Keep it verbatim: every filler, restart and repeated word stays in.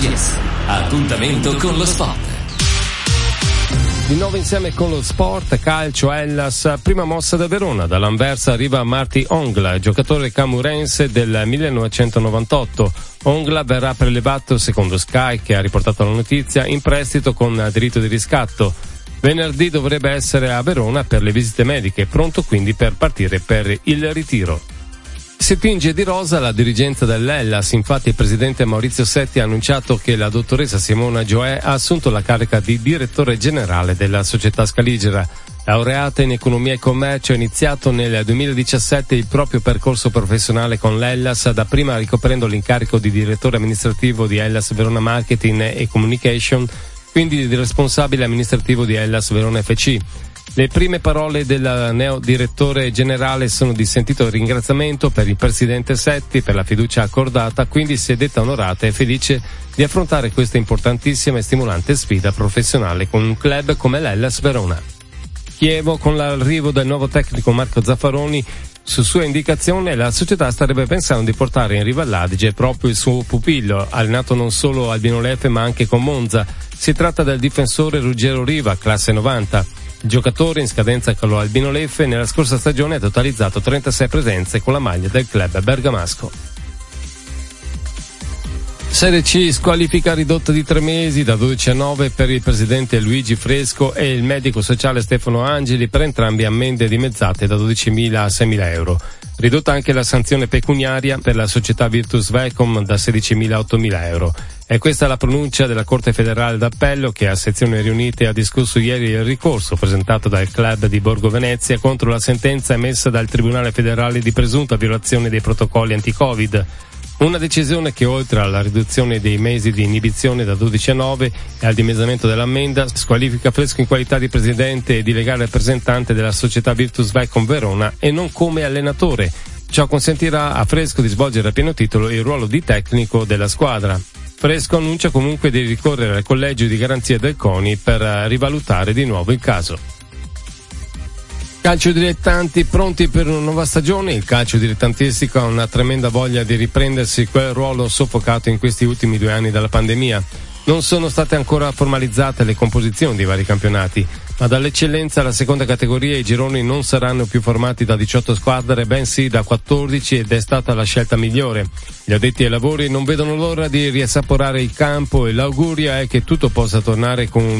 C S. Appuntamento con lo sport. Di nuovo insieme con lo sport, calcio, Hellas, prima mossa da Verona. Dall'Anversa arriva Marty Ongla, giocatore camurense del millenovecentonovantotto. Ongla verrà prelevato, secondo Sky, che ha riportato la notizia, in prestito con diritto di riscatto. Venerdì dovrebbe essere a Verona per le visite mediche, pronto quindi per partire per il ritiro. Si tinge di rosa la dirigenza dell'Hellas, infatti il presidente Maurizio Setti ha annunciato che la dottoressa Simona Gioè ha assunto la carica di direttore generale della società scaligera. Laureata in economia e commercio, ha iniziato nel duemiladiciassette il proprio percorso professionale con l'Hellas, dapprima ricoprendo l'incarico di direttore amministrativo di Hellas Verona Marketing e Communication, quindi di responsabile amministrativo di Hellas Verona F C. Le prime parole del neo direttore generale sono di sentito ringraziamento per il presidente Setti per la fiducia accordata, quindi si è detta onorata e felice di affrontare questa importantissima e stimolante sfida professionale con un club come l'Hellas Verona. Chievo, con l'arrivo del nuovo tecnico Marco Zaffaroni, su sua indicazione la società starebbe pensando di portare in riva all'Adige proprio il suo pupillo, allenato non solo al Albino-Leffe ma anche con Monza. Si tratta del difensore Ruggero Riva, classe novanta. Il giocatore, in scadenza con lo Albino-Leffe, nella scorsa stagione ha totalizzato trentasei presenze con la maglia del club bergamasco. Serie C, squalifica ridotta di tre mesi da dodici a nove per il presidente Luigi Fresco e il medico sociale Stefano Angeli, per entrambi ammende dimezzate da dodicimila a seimila euro. Ridotta anche la sanzione pecuniaria per la società Virtus Vecom da sedicimila a ottomila euro. E questa è la pronuncia della Corte Federale d'Appello, che a sezioni riunite ha discusso ieri il ricorso presentato dal club di Borgo Venezia contro la sentenza emessa dal Tribunale Federale di presunta violazione dei protocolli anti-Covid. Una decisione che, oltre alla riduzione dei mesi di inibizione da dodici a nove e al dimezzamento dell'ammenda, squalifica Fresco in qualità di presidente e di legale rappresentante della società Virtus Vecom Verona e non come allenatore. Ciò consentirà a Fresco di svolgere a pieno titolo il ruolo di tecnico della squadra. Fresco annuncia comunque di ricorrere al collegio di garanzia del CONI per rivalutare di nuovo il caso. Calcio dilettanti pronti per una nuova stagione. Il calcio dilettantistico ha una tremenda voglia di riprendersi quel ruolo soffocato in questi ultimi due anni dalla pandemia. Non sono state ancora formalizzate le composizioni dei vari campionati, ma dall'eccellenza alla seconda categoria i gironi non saranno più formati da diciotto squadre, bensì da quattordici, ed è stata la scelta migliore. Gli addetti ai lavori non vedono l'ora di riassaporare il campo e l'augurio è che tutto possa tornare con